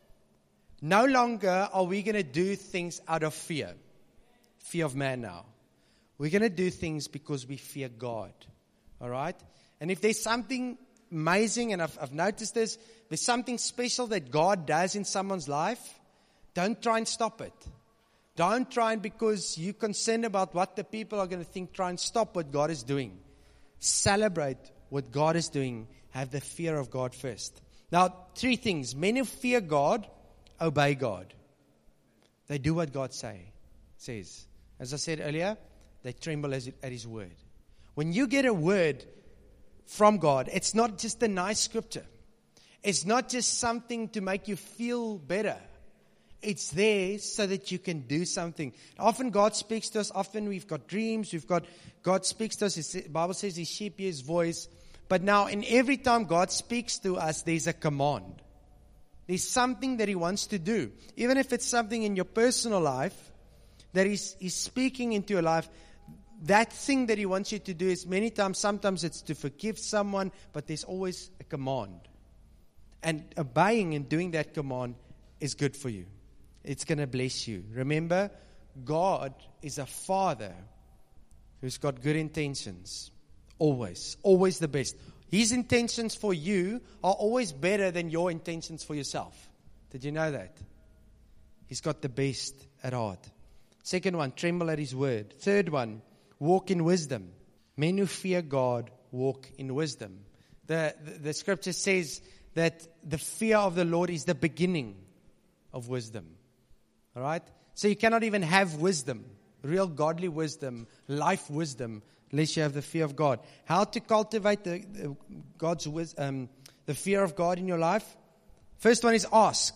No longer are we going to do things out of fear. Fear of man now. We're going to do things because we fear God. All right? And if there's something amazing, and I've, I've noticed this, there's something special that God does in someone's life, don't try and stop it. Don't try and, because you're concerned about what the people are going to think, try and stop what God is doing. Celebrate what God is doing. Have the fear of God first. Now, three things. Men who fear God, obey God. They do what God say, says. As I said earlier, they tremble at His word. When you get a word from God, it's not just a nice scripture. It's not just something to make you feel better. It's there so that you can do something. Often God speaks to us. Often we've got dreams. We've got, God speaks to us. The Bible says His sheep hear His voice. But now, in every time God speaks to us, there's a command. There's something that He wants to do. Even if it's something in your personal life that He's, he's speaking into your life, that thing that He wants you to do is many times, sometimes it's to forgive someone, but there's always a command. And obeying and doing that command is good for you. It's going to bless you. Remember, God is a Father who's got good intentions. Always. Always the best. His intentions for you are always better than your intentions for yourself. Did you know that? He's got the best at heart. Second one, tremble at His word. Third one, walk in wisdom. Men who fear God walk in wisdom. The, the, the scripture says that the fear of the Lord is the beginning of wisdom. All right? So you cannot even have wisdom, real godly wisdom, life wisdom, unless you have the fear of God. How to cultivate the, the God's wis- um, the fear of God in your life? First one is ask.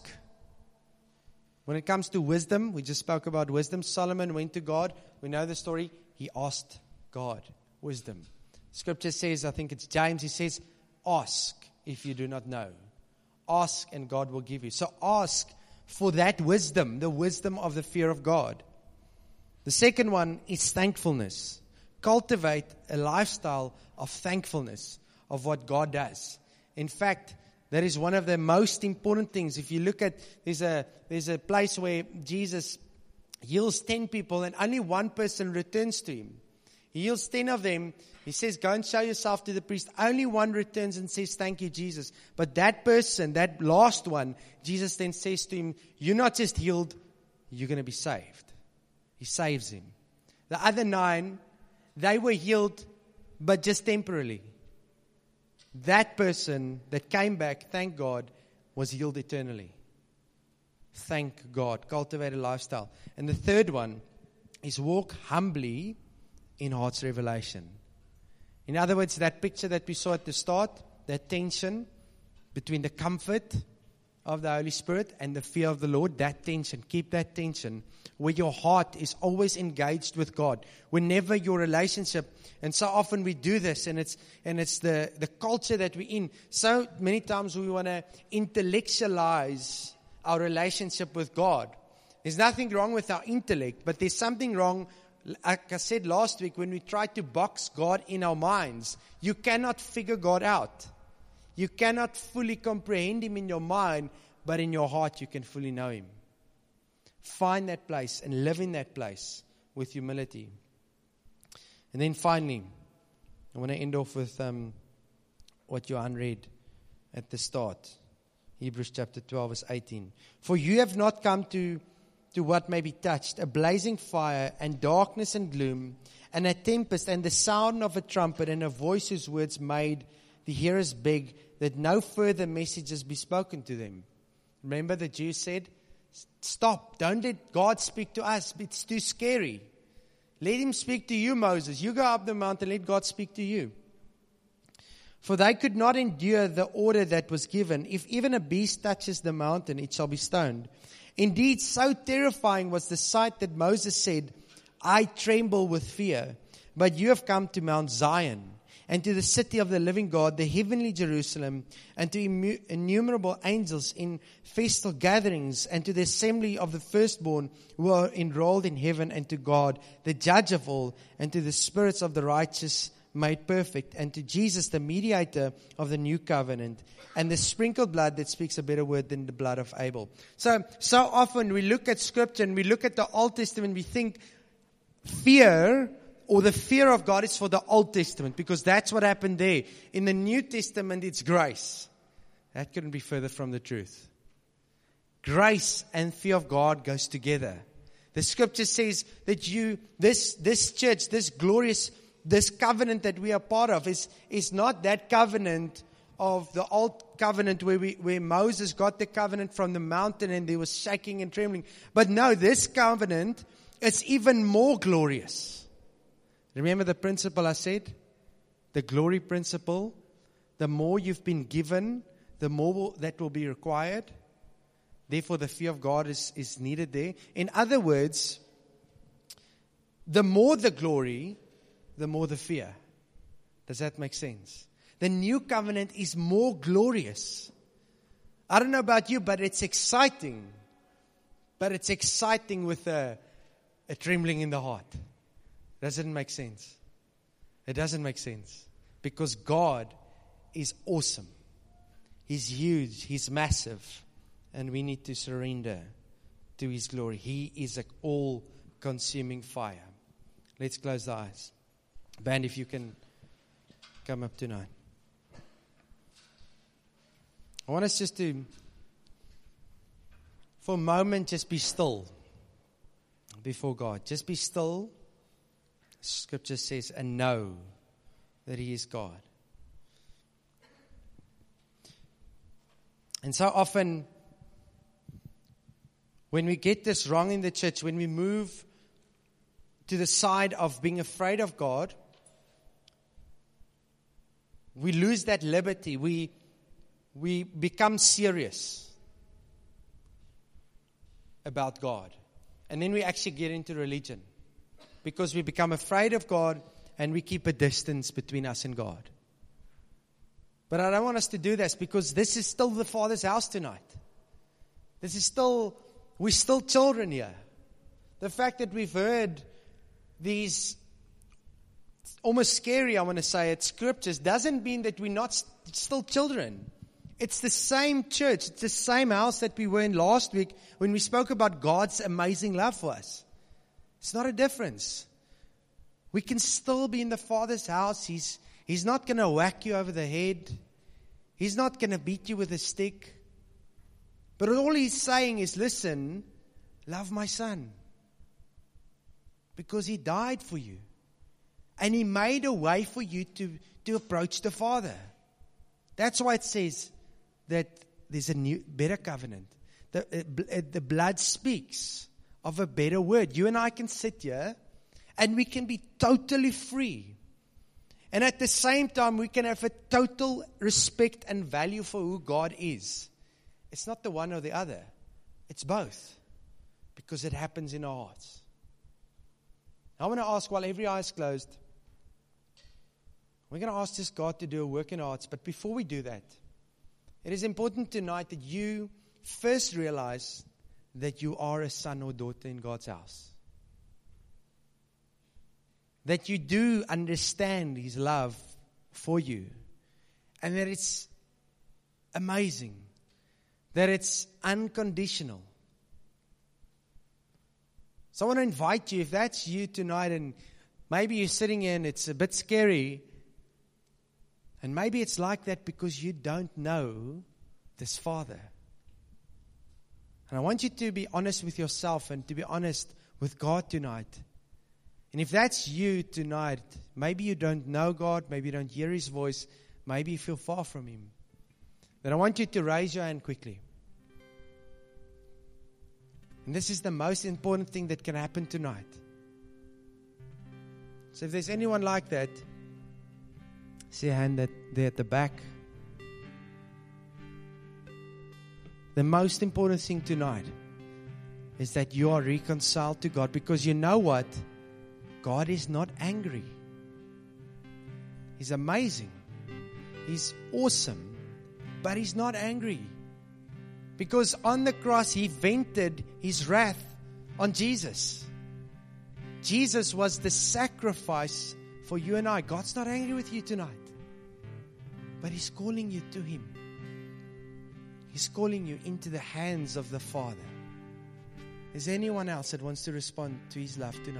When it comes to wisdom, we just spoke about wisdom. Solomon went to God. We know the story. He asked God wisdom. Scripture says, I think it's James, he says, ask if you do not know. Ask and God will give you. So ask for that wisdom, the wisdom of the fear of God. The second one is thankfulness. Cultivate a lifestyle of thankfulness of what God does. In fact, that is one of the most important things. If you look at, there's a there's a place where Jesus heals ten people and only one person returns to him. He heals ten of them. He says, go and show yourself to the priest. Only one returns and says, thank you, Jesus. But that person, that last one, Jesus then says to him, you're not just healed, you're going to be saved. He saves him. The other nine, they were healed, but just temporarily. That person that came back, thank God, was healed eternally. Thank God. Cultivate a lifestyle. And the third one is walk humbly in heart's revelation. In other words, that picture that we saw at the start, that tension between the comfort of the Holy Spirit and the fear of the Lord, that tension, keep that tension where your heart is always engaged with God. Whenever your relationship, and so often we do this, and it's and it's the, the culture that we're in. So many times we want to intellectualize our relationship with God. There's nothing wrong with our intellect, but there's something wrong, like I said last week, when we try to box God in our minds. You cannot figure God out. You cannot fully comprehend Him in your mind, but in your heart you can fully know Him. Find that place and live in that place with humility. And then finally, I want to end off with um, what Johan read at the start. Hebrews chapter twelve, verse eighteen. For you have not come to, to what may be touched, a blazing fire and darkness and gloom, and a tempest and the sound of a trumpet and a voice whose words made the hearers beg that no further messages be spoken to them. Remember the Jews said, stop, don't let God speak to us, it's too scary. Let Him speak to you, Moses. You go up the mountain, let God speak to you. For they could not endure the order that was given. If even a beast touches the mountain, it shall be stoned. Indeed, so terrifying was the sight that Moses said, I tremble with fear. But you have come to Mount Zion, and to the city of the living God, the heavenly Jerusalem, and to innumerable angels in festal gatherings, and to the assembly of the firstborn who are enrolled in heaven, and to God, the judge of all, and to the spirits of the righteous made perfect, and to Jesus, the mediator of the new covenant, and the sprinkled blood that speaks a better word than the blood of Abel. So, so often we look at Scripture and we look at the Old Testament, we think fear or the fear of God is for the Old Testament, because that's what happened there. In the New Testament, it's grace. That couldn't be further from the truth. Grace and fear of God goes together. The Scripture says that you, this, this church, this glorious, this covenant that we are part of is, is not that covenant of the old covenant where we, where Moses got the covenant from the mountain and there was shaking and trembling. But no, this covenant is even more glorious. Remember the principle I said? The glory principle. The more you've been given, the more that will be required. Therefore, the fear of God is, is needed there. In other words, the more the glory, the more the fear. Does that make sense? The new covenant is more glorious. I don't know about you, but it's exciting. But it's exciting with a, a trembling in the heart. Doesn't make sense. It doesn't make sense. Because God is awesome. He's huge. He's massive. And we need to surrender to His glory. He is an all-consuming fire. Let's close the eyes. Band, if you can come up tonight. I want us just to, for a moment, just be still before God. Just be still. Scripture says, and know that He is God. And so often, when we get this wrong in the church, when we move to the side of being afraid of God, we lose that liberty. We, we become serious about God. And then we actually get into religion. Because we become afraid of God and we keep a distance between us and God. But I don't want us to do this because this is still the Father's house tonight. This is still, we're still children here. The fact that we've heard these almost scary, I want to say it, scriptures doesn't mean that we're not st- still children. It's the same church. It's the same house that we were in last week when we spoke about God's amazing love for us. It's not a difference. We can still be in the Father's house. He's, he's not going to whack you over the head. He's not going to beat you with a stick. But all He's saying is, listen, love my son. Because He died for you. And He made a way for you to, to approach the Father. That's why it says that there's a new, better covenant. The, uh, the blood speaks of a better word. You and I can sit here and we can be totally free. And at the same time, we can have a total respect and value for who God is. It's not the one or the other. It's both. Because it happens in our hearts. I want to ask, while every eye is closed, we're going to ask this God to do a work in our hearts. But before we do that, it is important tonight that you first realize that you are a son or daughter in God's house. That you do understand His love for you. And that it's amazing. That it's unconditional. So I want to invite you, if that's you tonight and maybe you're sitting here and it's a bit scary. And maybe it's like that because you don't know this Father. And I want you to be honest with yourself and to be honest with God tonight. And if that's you tonight, maybe you don't know God, maybe you don't hear His voice, maybe you feel far from Him. Then I want you to raise your hand quickly. And this is the most important thing that can happen tonight. So if there's anyone like that, see a hand that there at the back. The most important thing tonight is that you are reconciled to God. Because you know what? God is not angry. He's amazing. He's awesome. But He's not angry. Because on the cross, He vented His wrath on Jesus. Jesus was the sacrifice for you and I. God's not angry with you tonight. But He's calling you to Him. He's calling you into the hands of the Father. Is there anyone else that wants to respond to His love tonight?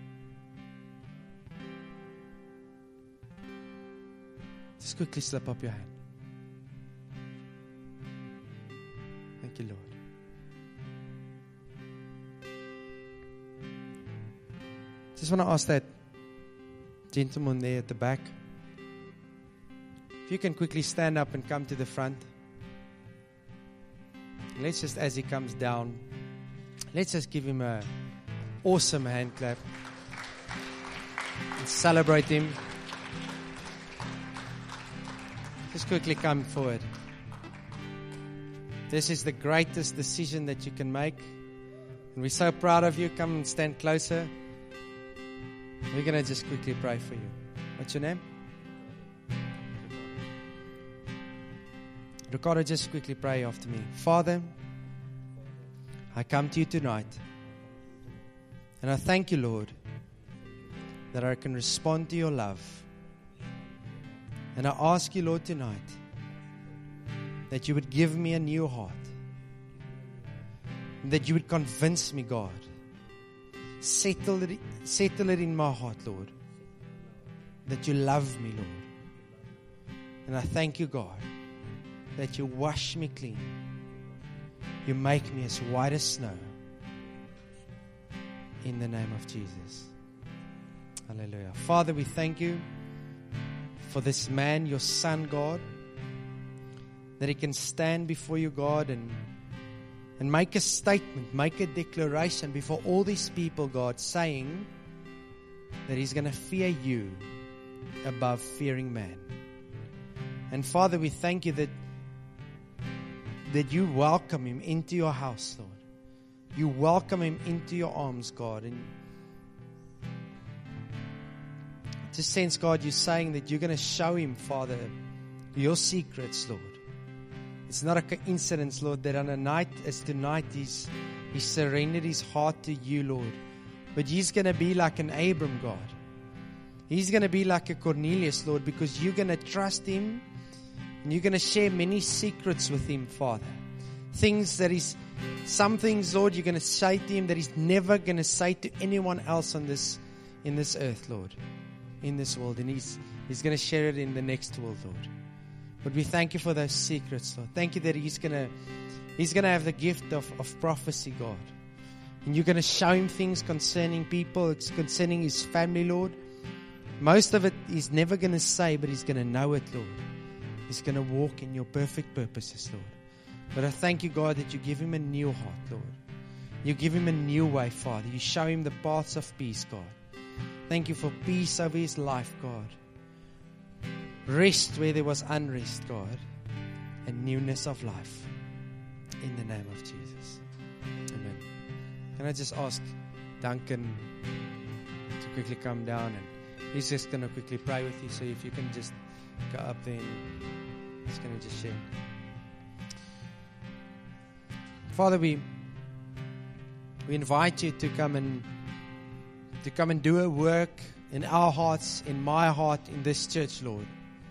Just quickly slip up your hand. Thank you, Lord. Just want to ask that gentleman there at the back, if you can quickly stand up and come to the front. Let's just, as he comes down, let's just give him an awesome hand clap and celebrate him. Just quickly come forward. This is the greatest decision that you can make. And we're so proud of you. Come and stand closer. We're going to just quickly pray for you. What's your name? Ricardo, just quickly pray after me. Father, I come to you tonight. And I thank you, Lord, that I can respond to your love. And I ask you, Lord, tonight, that you would give me a new heart. That you would convince me, God. Settle it, settle it in my heart, Lord. That you love me, Lord. And I thank you, God, that you wash me clean. You make me as white as snow. In the name of Jesus. Hallelujah. Father, we thank you for this man, your son, God, that he can stand before you, God, and and make a statement, make a declaration before all these people, God, saying that he's going to fear you above fearing man. And Father, we thank you that, that you welcome him into your house, Lord. You welcome him into your arms, God. And to sense, God, you're saying that you're going to show him, Father, your secrets, Lord. It's not a coincidence, Lord, that on a night as tonight, he's, he's surrendered his heart to you, Lord. But he's going to be like an Abram, God. He's going to be like a Cornelius, Lord, because you're going to trust him and you're going to share many secrets with him, Father. Things that he's, some things, Lord, you're going to say to him that he's never going to say to anyone else on this, in this earth, Lord, in this world. And he's, he's going to share it in the next world, Lord. But we thank you for those secrets, Lord. Thank you that he's going to, he's going to have the gift of, of prophecy, God. And you're going to show him things concerning people, concerning his family, Lord. Most of it he's never going to say, but he's going to know it, Lord. He's going to walk in your perfect purposes, Lord. But I thank you, God, that you give him a new heart, Lord. You give him a new way, Father. You show him the paths of peace, God. Thank you for peace over his life, God. Rest where there was unrest, God. And newness of life. In the name of Jesus. Amen. Can I just ask Duncan to quickly come down, and he's just going to quickly pray with you. So if you can just go up there, and he's going to just share. Father, we we invite you to come and to come and do a work in our hearts, in my heart, in this church, Lord.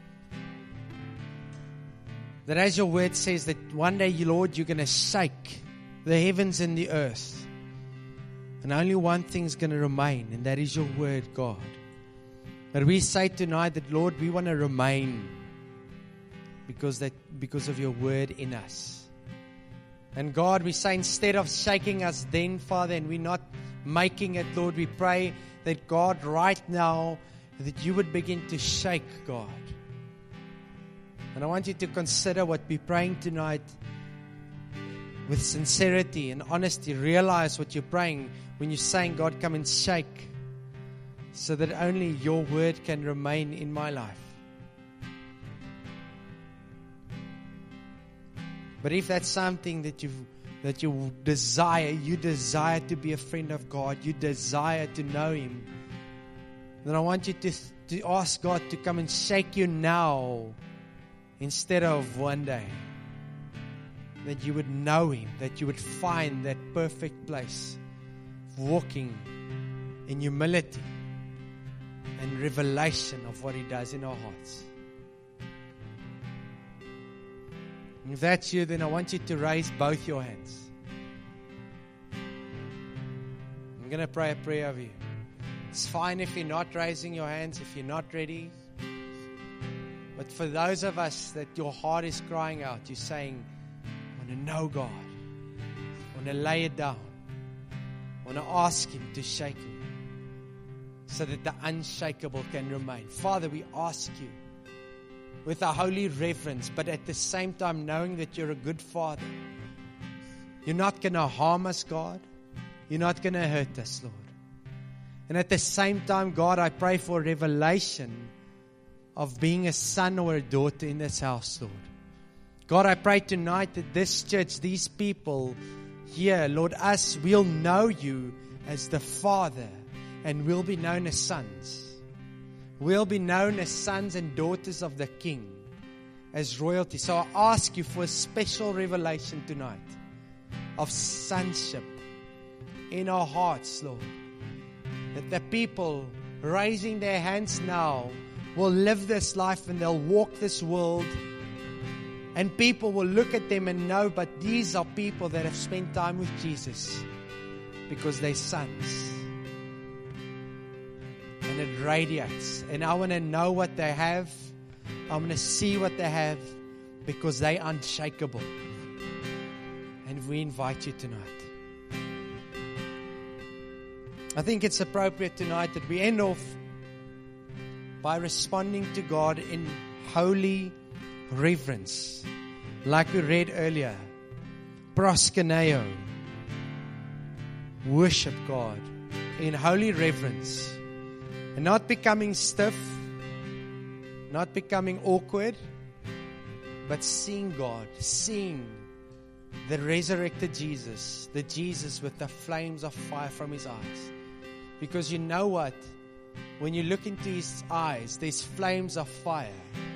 That as your word says, that one day, Lord, you're going to shake the heavens and the earth. And only one thing's going to remain, and that is your word, God. But we say tonight that, Lord, we want to remain because that because of your word in us. And God, we say instead of shaking us then, Father, and we're not making it, Lord, we pray that, God, right now, that you would begin to shake, God. And I want you to consider what we're praying tonight with sincerity and honesty. Realize what you're praying when you're saying, God, come and shake, so that only your word can remain in my life. But if that's something that you that you desire, you desire to be a friend of God, you desire to know him, then I want you to, to ask God to come and shake you now instead of one day. That you would know him, that you would find that perfect place, walking in humility and revelation of what he does in our hearts. And if that's you, then I want you to raise both your hands. I'm going to pray a prayer over you. It's fine if you're not raising your hands, if you're not ready. But for those of us that your heart is crying out, you're saying, I want to know God. I want to lay it down. I want to ask him to shake me so that the unshakable can remain. Father, we ask you with a holy reverence, but at the same time knowing that you're a good Father. You're not going to harm us, God. You're not going to hurt us, Lord. And at the same time, God, I pray for revelation of being a son or a daughter in this house, Lord. God, I pray tonight that this church, these people here, Lord, us, we'll know you as the Father, and we'll be known as sons. We'll be known as sons and daughters of the King, as royalty. So I ask you for a special revelation tonight of sonship in our hearts, Lord. That the people raising their hands now will live this life and they'll walk this world. And people will look at them and know, but these are people that have spent time with Jesus because they're sons. And it radiates. And I want to know what they have. I want to see what they have because they're unshakable. And we invite you tonight. I think it's appropriate tonight that we end off by responding to God in holy reverence. Like we read earlier. Proskuneo. Worship God in holy reverence. And not becoming stiff, not becoming awkward, but seeing God, seeing the resurrected Jesus, the Jesus with the flames of fire from His eyes. Because you know what? When you look into His eyes, there's flames of fire.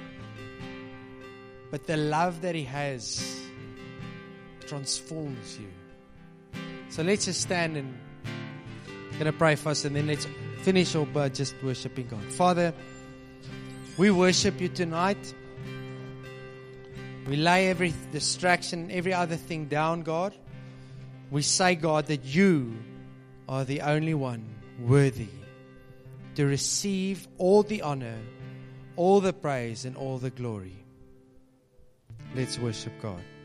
But the love that He has transforms you. So let's just stand and I'm going to pray for us, and then let's finish off by just worshiping God. Father, we worship You tonight. We lay every distraction, every other thing down, God. We say, God, that You are the only one worthy to receive all the honor, all the praise, and all the glory. Let's worship God.